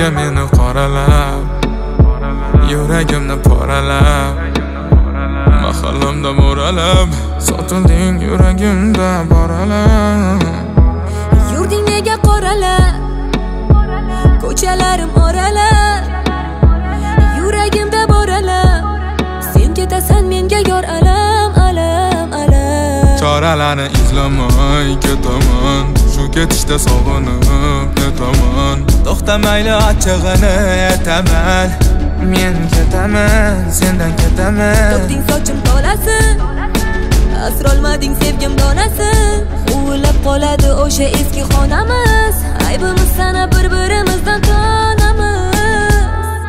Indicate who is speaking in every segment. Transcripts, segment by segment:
Speaker 1: Nega meni qoralab, yuragimni poralab, mahallamda mo'ralab, sotilding yuragimda boralab.
Speaker 2: Yurding nega qoralab, ko'chalarim oralab, yuragimda boralab, sen ketasan menga yor alam, alam, alam.
Speaker 1: Choralarni izlamay ketaman, shu ketishda sog'inib netaman. To'xtamayli achchig'ini aytaman, men ketaman, sendan ketaman.
Speaker 2: To'kding sochim tolasi, asrolmading sevgim donasi. Huvillab qoladi o'sha eski xonamiz, aybimiz sana bir-birimizdan tonamiz.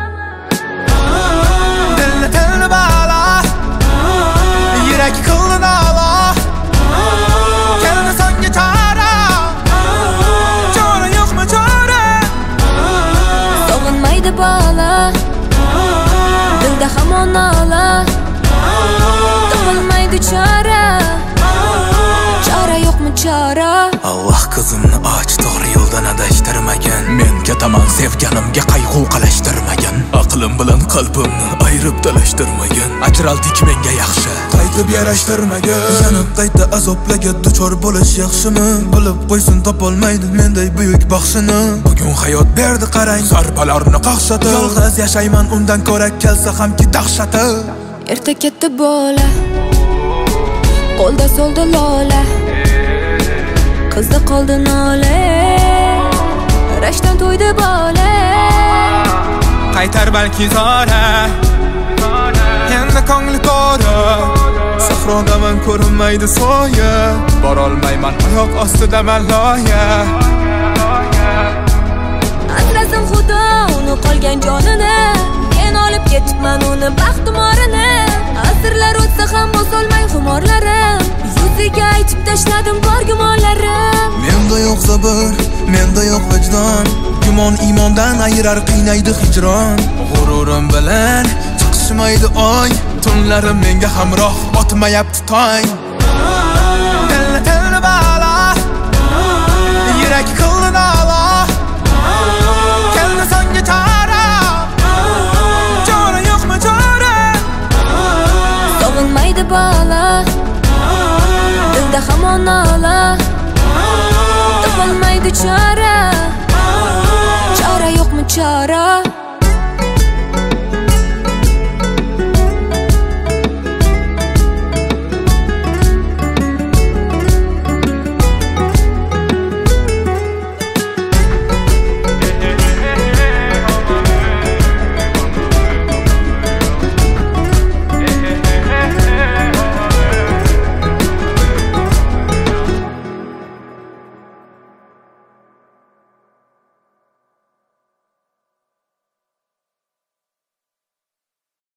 Speaker 1: Dilni tilni bala, yurak qildi nala. Keldi songa chora, chora yo'qmi chora?
Speaker 2: Sog'inmaydi bola, dilda hamon nola. Topolmaydi chora, chora yo'qmi chora?
Speaker 3: Alloh qizimni och, to'g'ri yo'ldan adashtirmagan. Men ketaman sevganimga qayg'u qalashtirmagan. Aqlim bilan qalbimni ayirib talashtirmagan. Ajraldik menga yaxshi, qaytib yarashtirmagan. Yanib qayta azoblarga duchor bo'lish yaxshimi? Bilib qo'ysin topolmaydi menday buyuk baxshini. Bugun hayot berdi qarang, zarbalarni qaqshatib. Yolg'iz yashayman undan ko'ra kelsa hamki dahshati.
Speaker 2: Erta ketdi bola, qo'lda soldi lola, qizda qoldi nola, rashkdan to'ydi bola.
Speaker 1: Qaytar balki zora, endi ko'ngli to'ra. Sahrodaman ko'rinmaydi soya, borolmayman oyoq ostidaman loya.
Speaker 2: Asrasin xudo uni qolgan jonini, men olib ketibman uni baxtimorini. Asrlar o'tsa ham bosolmay xumorlarim, yuziga aytib tashladim bor gumonlarim.
Speaker 3: Menda yo'q sabr, menda yo'q vijdon. Gumon iymondan ayirar, qiynaydi hijron. G'ururim bilan chiqishmaydi oy, tunlarim menga hamroh otmayapti tong.
Speaker 1: Dilni tilni bala, yurak qildi nala. Keldi songa chora, chora yo'qmi chora?
Speaker 2: Sog'inmaydi bola, dilda hamon nola. Topolmaydi chora, chora yo'qmi chora?